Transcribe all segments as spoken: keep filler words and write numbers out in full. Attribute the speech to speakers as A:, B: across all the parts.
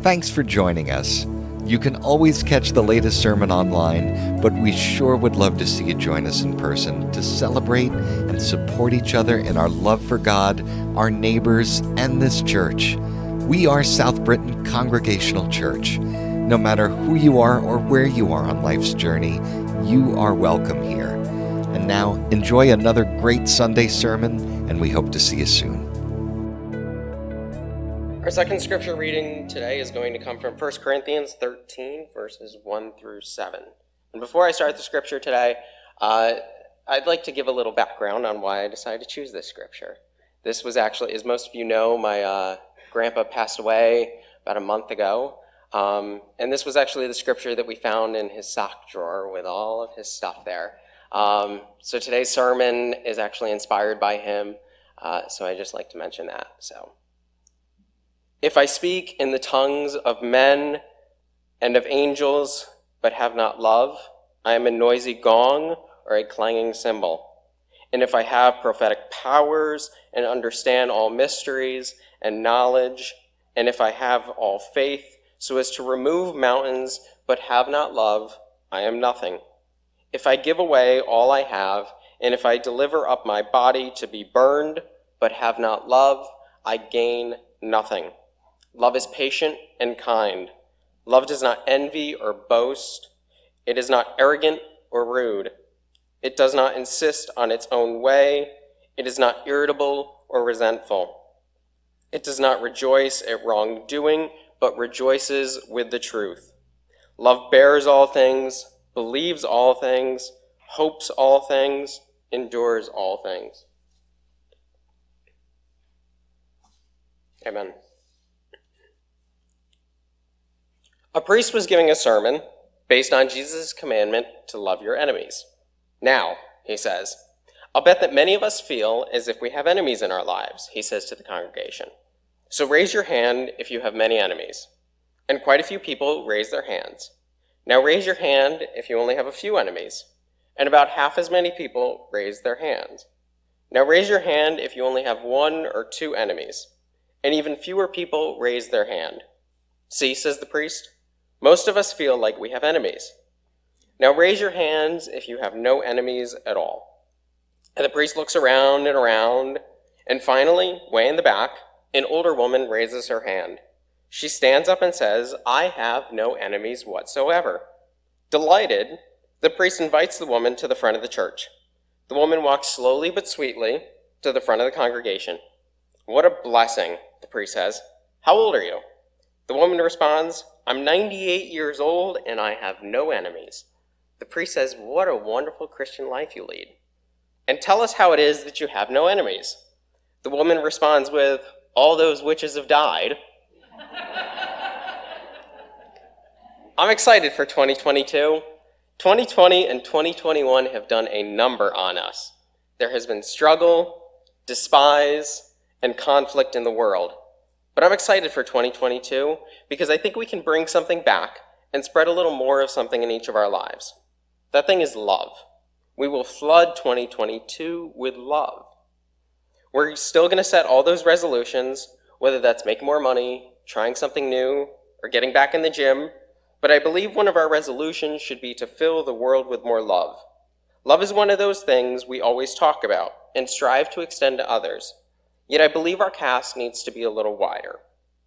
A: Thanks for joining us. You can always catch the latest sermon online, but we sure would love to see you join us in person to celebrate and support each other in our love for God, our neighbors, and this church. We are South Britain Congregational Church. No matter who you are or where you are on life's journey, you are welcome here. And now, enjoy another great Sunday sermon, and we hope to see you soon.
B: Our second scripture reading today is going to come from First Corinthians thirteen, verses one through seven. And before I start the scripture today, uh, I'd like to give a little background on why I decided to choose this scripture. This was actually, as most of you know, my uh, grandpa passed away about a month ago. Um, and this was actually the scripture that we found in his sock drawer with all of his stuff there. Um, so today's sermon is actually inspired by him. Uh, so I just like to mention that. So. If I speak in the tongues of men and of angels, but have not love, I am a noisy gong or a clanging cymbal. And if I have prophetic powers and understand all mysteries and knowledge, and if I have all faith so as to remove mountains, but have not love, I am nothing. If I give away all I have, and if I deliver up my body to be burned, but have not love, I gain nothing. Love is patient and kind. Love does not envy or boast. It is not arrogant or rude. It does not insist on its own way. It is not irritable or resentful. It does not rejoice at wrongdoing, but rejoices with the truth. Love bears all things, believes all things, hopes all things, endures all things. Amen. A priest was giving a sermon based on Jesus' commandment to love your enemies. Now, he says, I'll bet that many of us feel as if we have enemies in our lives, he says to the congregation. So raise your hand if you have many enemies. And quite a few people raise their hands. Now raise your hand if you only have a few enemies. And about half as many people raise their hands. Now raise your hand if you only have one or two enemies. And even fewer people raise their hand. See, says the priest, most of us feel like we have enemies. Now raise your hands if you have no enemies at all. And the priest looks around and around, and finally, way in the back, an older woman raises her hand. She stands up and says, I have no enemies whatsoever. Delighted, the priest invites the woman to the front of the church. The woman walks slowly but sweetly to the front of the congregation. What a blessing, the priest says. How old are you? The woman responds, I'm ninety-eight years old and I have no enemies. The priest says, what a wonderful Christian life you lead. And tell us how it is that you have no enemies. The woman responds with, all those witches have died. I'm excited for twenty twenty-two. twenty twenty and twenty twenty-one have done a number on us. There has been struggle, despise, and conflict in the world. But I'm excited for twenty twenty-two because I think we can bring something back and spread a little more of something in each of our lives. That thing is love. We will flood twenty twenty-two with love. We're still going to set all those resolutions, whether that's making more money, trying something new, or getting back in the gym, but I believe one of our resolutions should be to fill the world with more love. Love is one of those things we always talk about and strive to extend to others. Yet I believe our cast needs to be a little wider.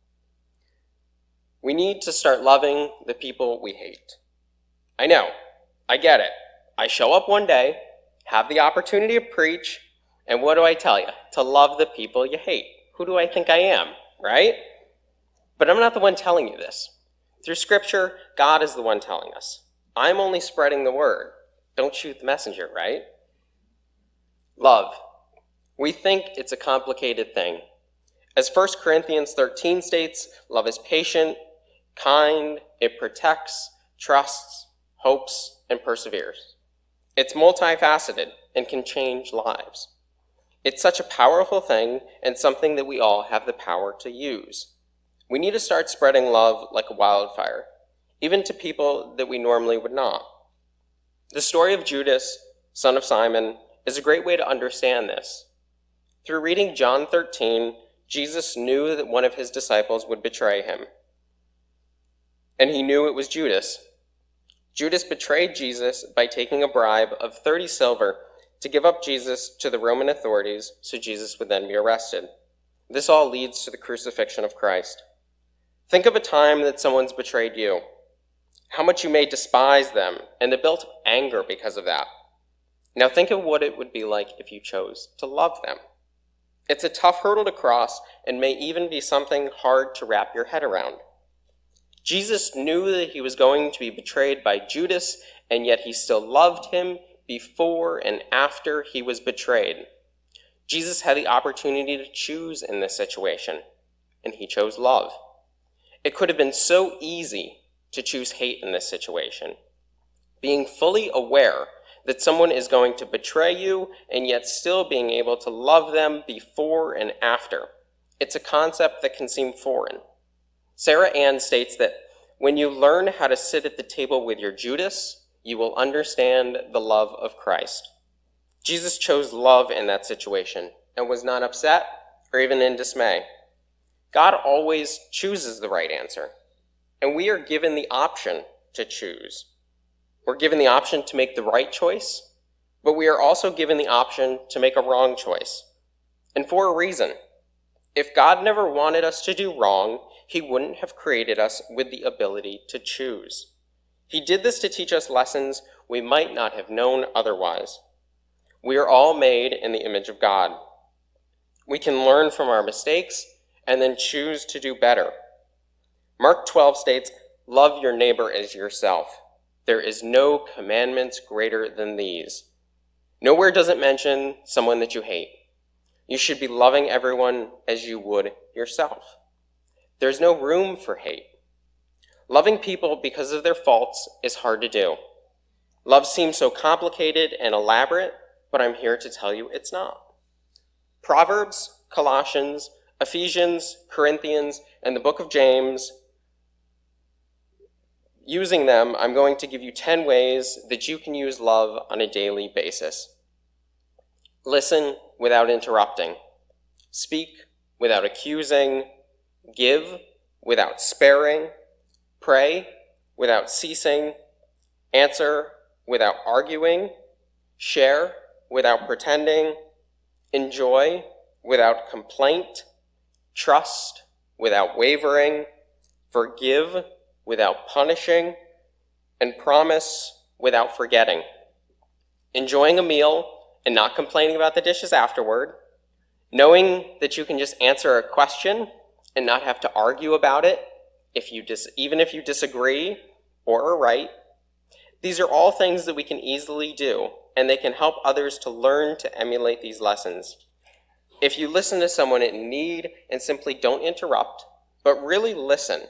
B: We need to start loving the people we hate. I know, I get it. I show up one day, have the opportunity to preach, and what do I tell you? To love the people you hate. Who do I think I am, right? But I'm not the one telling you this. Through Scripture, God is the one telling us. I'm only spreading the word. Don't shoot the messenger, right? Love. We think it's a complicated thing. As First Corinthians thirteen states, love is patient, kind, it protects, trusts, hopes, and perseveres. It's multifaceted and can change lives. It's such a powerful thing and something that we all have the power to use. We need to start spreading love like a wildfire, even to people that we normally would not. The story of Judas, son of Simon, is a great way to understand this. Through reading John thirteen, Jesus knew that one of his disciples would betray him. and he knew it was Judas. Judas betrayed Jesus by taking a bribe of thirty silver to give up Jesus to the Roman authorities so Jesus would then be arrested. This all leads to the crucifixion of Christ. Think of a time that someone's betrayed you, how much you may despise them, and the built-up anger because of that. Now think of what it would be like if you chose to love them. It's a tough hurdle to cross and may even be something hard to wrap your head around. Jesus knew that he was going to be betrayed by Judas, and yet he still loved him before and after he was betrayed. Jesus had the opportunity to choose in this situation, and he chose love. It could have been so easy to choose hate in this situation. Being fully aware that someone is going to betray you and yet still being able to love them before and after. It's a concept that can seem foreign. Sarah Ann states that when you learn how to sit at the table with your Judas, you will understand the love of Christ. Jesus chose love in that situation and was not upset or even in dismay. God always chooses the right answer, and we are given the option to choose. We're given the option to make the right choice, but we are also given the option to make a wrong choice. And for a reason. If God never wanted us to do wrong, he wouldn't have created us with the ability to choose. He did this to teach us lessons we might not have known otherwise. We are all made in the image of God. We can learn from our mistakes and then choose to do better. Mark twelve states, "Love your neighbor as yourself. There is no commandments greater than these." Nowhere does it mention someone that you hate. You should be loving everyone as you would yourself. There's no room for hate. Loving people because of their faults is hard to do. Love seems so complicated and elaborate, but I'm here to tell you it's not. Proverbs, Colossians, Ephesians, Corinthians, and the book of James, using them, I'm going to give you ten ways that you can use love on a daily basis. Listen without interrupting. Speak without accusing. Give without sparing. Pray without ceasing. Answer without arguing. Share without pretending. Enjoy without complaint. Trust without wavering. Forgive without punishing. And promise without forgetting. Enjoying a meal and not complaining about the dishes afterward. Knowing that you can just answer a question and not have to argue about it, if you dis- even if you disagree or are right. These are all things that we can easily do, and they can help others to learn to emulate these lessons. If you listen to someone in need and simply don't interrupt, but really listen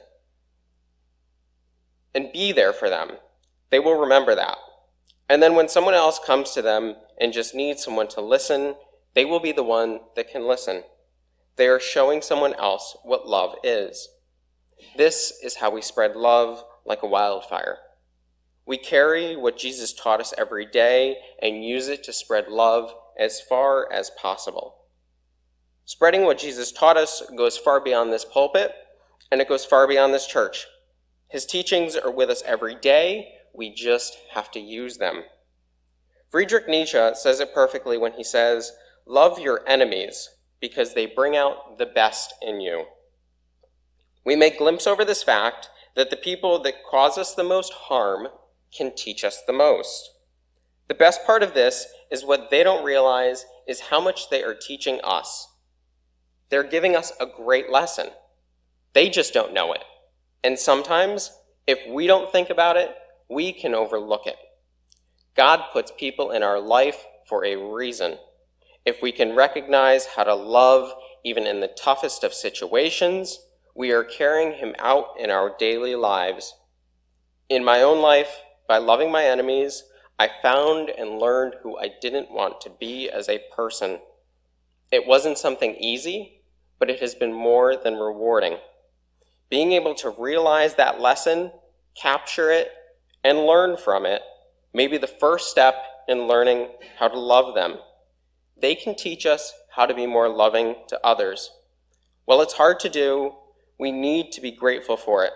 B: and be there for them, they will remember that. And then when someone else comes to them and just needs someone to listen, they will be the one that can listen. They are showing someone else what love is. This is how we spread love like a wildfire. We carry what Jesus taught us every day and use it to spread love as far as possible. Spreading what Jesus taught us goes far beyond this pulpit, and it goes far beyond this church. His teachings are with us every day. We just have to use them. Friedrich Nietzsche says it perfectly when he says, "Love your enemies because they bring out the best in you." We may glimpse over this fact that the people that cause us the most harm can teach us the most. The best part of this is what they don't realize is how much they are teaching us. They're giving us a great lesson. They just don't know it. And sometimes, if we don't think about it, we can overlook it. God puts people in our life for a reason. If we can recognize how to love even in the toughest of situations, we are carrying him out in our daily lives. In my own life, by loving my enemies, I found and learned who I didn't want to be as a person. It wasn't something easy, but it has been more than rewarding. Being able to realize that lesson, capture it, and learn from it may be the first step in learning how to love them. They can teach us how to be more loving to others. While it's hard to do, we need to be grateful for it.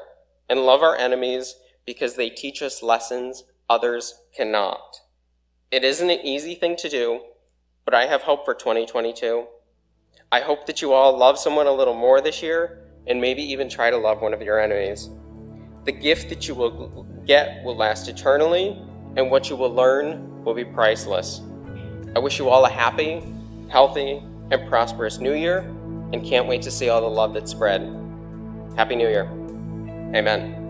B: and love our enemies because they teach us lessons others cannot. It isn't an easy thing to do, but I have hope for twenty twenty-two. I hope that you all love someone a little more this year, and maybe even try to love one of your enemies. The gift that you will get will last eternally, and what you will learn will be priceless. I wish you all a happy, healthy, and prosperous New Year, and can't wait to see all the love that's spread. Happy New Year. Amen.